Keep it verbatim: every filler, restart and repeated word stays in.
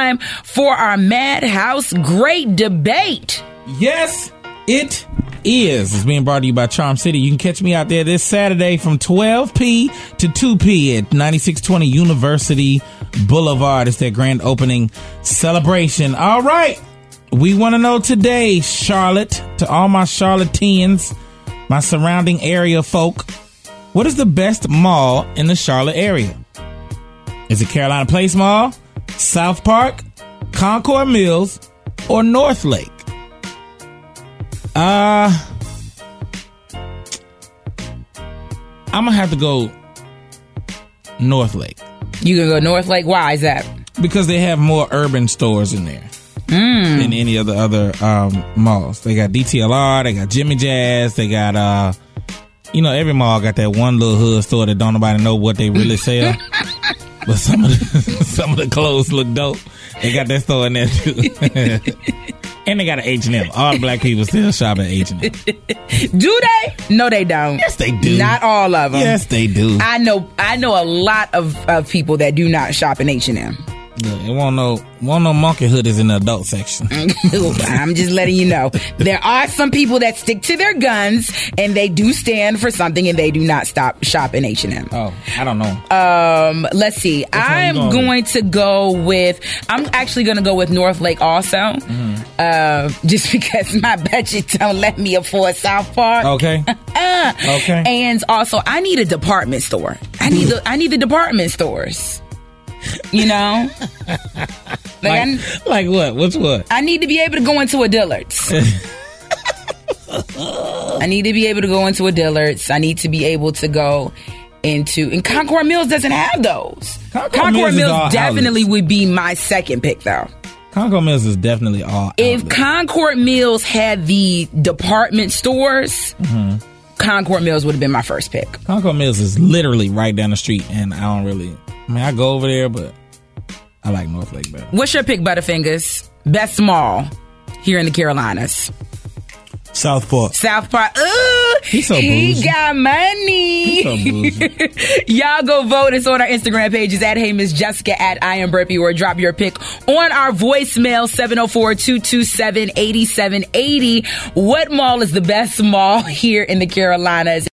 time for our Madhouse Great Debate. Yes, it is. It's being brought to you by Charm City. You can catch me out there this Saturday from twelve p to two p at ninety-six twenty University Boulevard. It's their grand opening celebration. All right. We want to know today, Charlotte, to all my Charlotteans, my surrounding area folk, what is the best mall in the Charlotte area? Is it Carolina Place Mall, South Park, Concord Mills, or North Lake? Uh, I'm going to have to go North Lake. You going to go North Lake? Why is that? Because they have more urban stores in there. Mm. Than any of the other um, malls. They got D T L R, they got Jimmy Jazz, they got, uh, you know, every mall got that one little hood store that don't nobody know what they really sell. But some of the some of the clothes look dope. They got that store in there too. And they got an H and M. All the black people still shop at H and M. Do they? No, they don't. Yes, they do. Not all of them. Yes, they do. I know. I know a lot of, of people that do not shop in H and M. Yeah, it won't no, won't no monkey hoodies in the adult section. I'm just letting you know. There are some people that stick to their guns and they do stand for something and they do not stop shop in H and M. Oh, I don't know. Um, let's see. I'm going, going to go with, I'm actually going to go with North Lake also. Mm-hmm. Uh, just because my budget don't let me afford South Park. Okay. uh, okay. And also, I need a department store. I need the, I need the department stores. You know, like, like, I, like what? What's what? I need to be able to go into a Dillard's. I need to be able to go into a Dillard's. I need to be able to go into, and Concord Mills doesn't have those. Concord, Concord Mills, Mills definitely outlets. Would be my second pick, though. Concord Mills is definitely all. If outlets. Concord Mills had the department stores. Mm-hmm. Concord Mills would have been my first pick. Concord Mills is literally right down the street, and I don't really. I mean, I go over there, but I like North Lake better. What's your pick, Butterfingers? Best mall here in the Carolinas. South Park. South Park. Ooh, He's so he bougie. got money. He's so Y'all go vote. It's on our Instagram pages at Hey Miss Jessica, at I Am Burpee, or drop your pick on our voicemail seven oh four, two two seven, eight seven eight oh. What mall is the best mall here in the Carolinas?